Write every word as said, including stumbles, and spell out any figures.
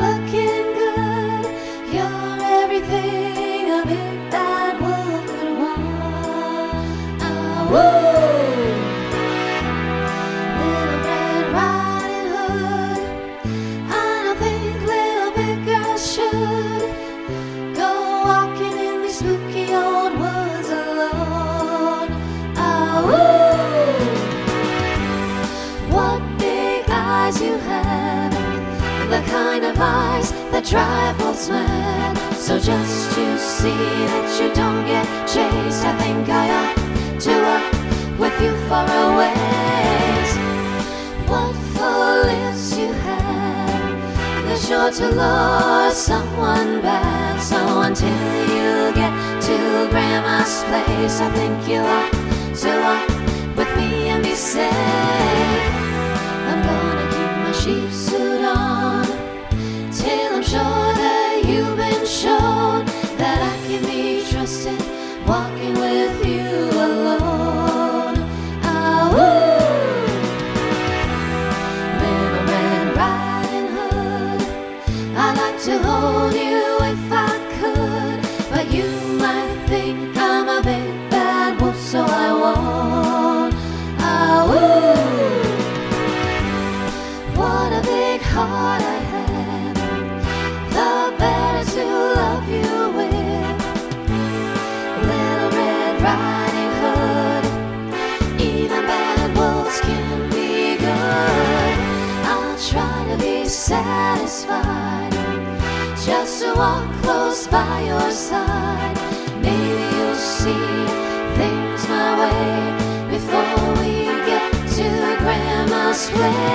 looking good. You're everything a big bad wolf could want. Ah, woo! Little Red Riding Hood. I don't think little big girls should go walking in these spooky old woods alone. Ah, woo! What big eyes you have, the kind of eyes that drive wolves mad. So just to see that you don't get chased, I think I ought to walk with you for a ways. What full lips you have, they're sure to lure someone back. So until you get to Grandma's place, I think you ought to walk with me and be safe. I'm gonna keep my sheep suit on till I'm sure that you've been shown that I can be trusted walking with you alone. Ah, woo! Little Red Riding Hood, I'd like to hold you if I could, but you might think I'm a big bad wolf, so I won't. Ah, woo! What a big heart I have, the better to love you with. Little Red Riding Hood, even bad wolves can be good. I'll try to be satisfied just to walk close by your side. Maybe you'll see things my way before we get to Grandma's place.